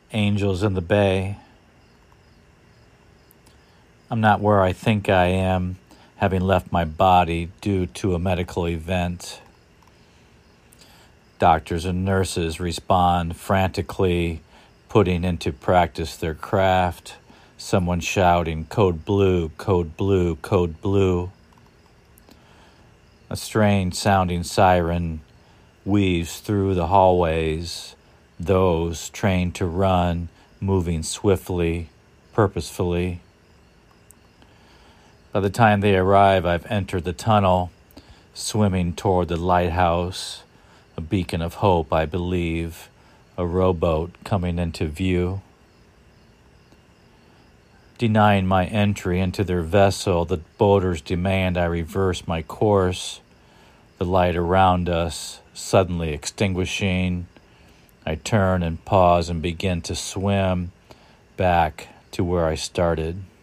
angels in the bay. I'm not where I think I am, having left my body due to a medical event. Doctors and nurses respond frantically, putting into practice their craft. Someone shouting, "Code blue, code blue, code blue." A strange sounding siren weaves through the hallways, those trained to run, moving swiftly, purposefully. By the time they arrive, I've entered the tunnel, swimming toward the lighthouse, a beacon of hope, I believe, a rowboat coming into view. Denying my entry into their vessel, the boaters demand I reverse my course, the light around us suddenly extinguishing. I turn and pause and begin to swim back to where I started.